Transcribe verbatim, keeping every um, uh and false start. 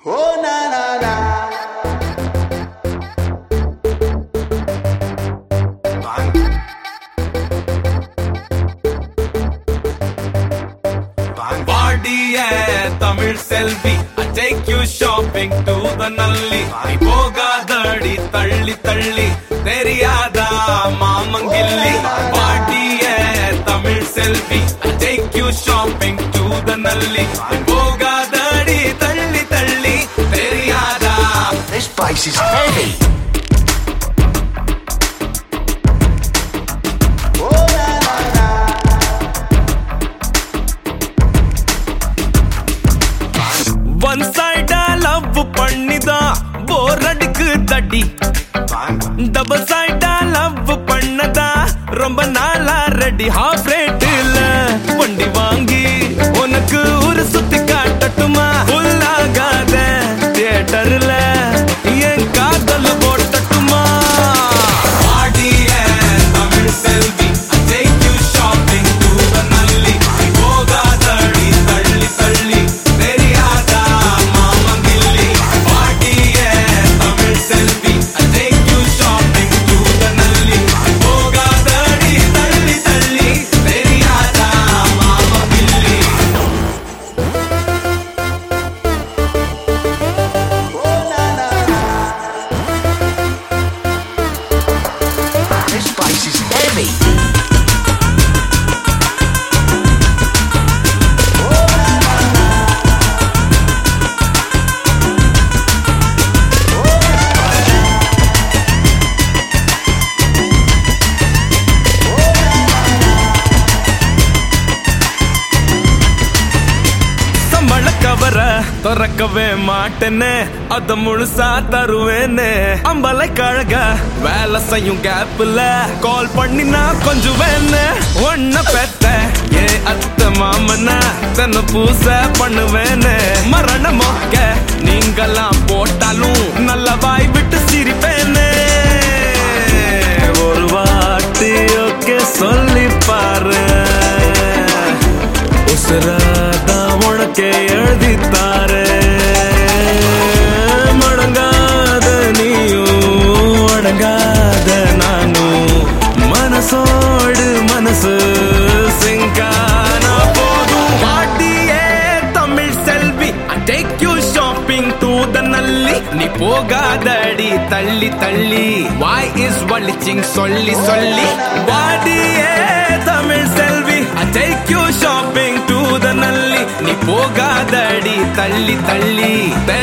Oh na na na. Bang. Bang. Party hai Tamil Selvi, I take you shopping to the Nalli. I poga dadi talli talli, theriyada mamangilli. Party hai Tamil Selvi, I take you shopping to the Nalli. I poga dadi talli talli, theriyada. This place is heavy. Oh na na na. One side love pannida bore adikku dadi. Double side love pannada romba naala ready half rate la vandi vaangi unakku oru sutti kaatatuma full agada theater la yen kaadal potatuma. Party hai Tamil Selvi, I take you shopping to the Nalli. Poga dadi talli talli, theriyada mamangilli. Party hai Tamil Selvi, I take you shopping to the Nalli. Poga dadi talli talli, theriyada mamangilli. Oh na na na. This place is heavy. சம்பள கவர திறக்கவே மாட்டேன்னு அத முழுசா தருவேன்னு அம்பலை கழக வேலை செய்யும் கேப்ல கால் பண்ணி நான் கொஞ்சம் வேணு ஒன்ன பெத்த ஏ அத்த மாமனா தன்னை பூச பண்ணுவேன்னு மரண மொக்க நீங்கெல்லாம் போட்டாலும் நல்ல வாய் விட்டு சிரிப்பேன்னு ஒரு வாட்டி ஓகே சொல்லி பாரு உசுராதா உனக்கே எழுதித்தாரு மடங்காத நீயும் அடங்காத நானும் மனசோடு மனசு சிங்கானா போதும். பாட்டியே தமிழ் செல்வி, I take you shopping to the Nalli. நீ போகாதடி தள்ளி தள்ளி, why is வலிச்சிங் சொல்லி சொல்லி. பாட்டியே தமிழ் செல்வி, I take you shopping to the Nalli. நீ போகாதடி தள்ளி தள்ளி